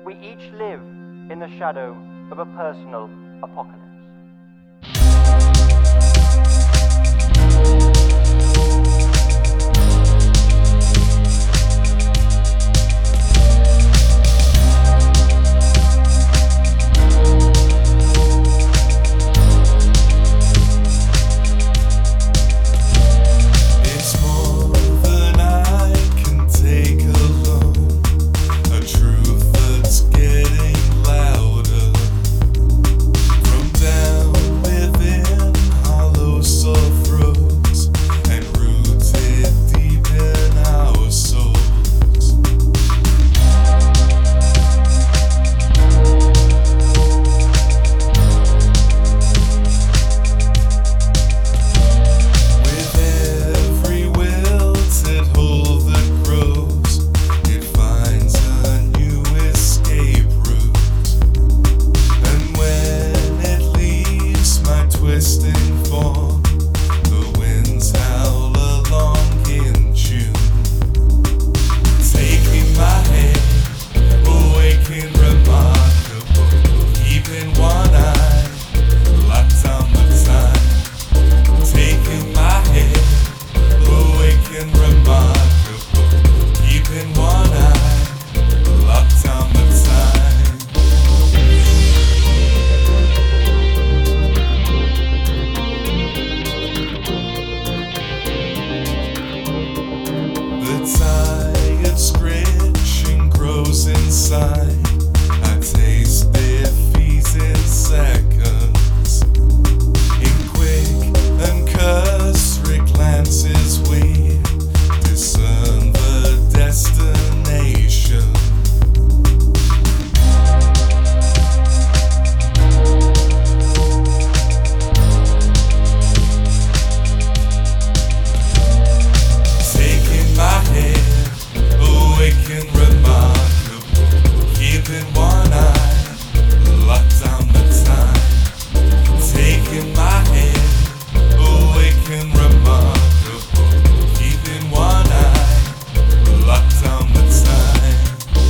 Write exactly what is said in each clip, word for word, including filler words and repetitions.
we each live in the shadow of a personal apocalypse. I taste defeats in seconds. In quick and cursory glances we discern the destination. Taking my head, awaken remark. Keeping one eye, locked on the time. Taking my head, awaken remarkable. Keeping one eye, locked on the time.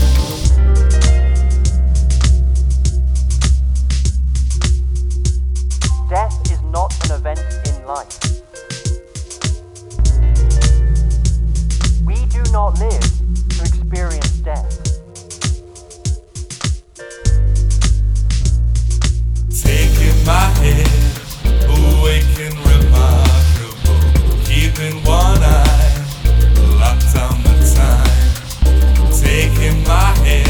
Death is not an event in life. We do not live to experience death. Taking my head, awaken remarkable. Keeping one eye, locked on the time. Taking my head.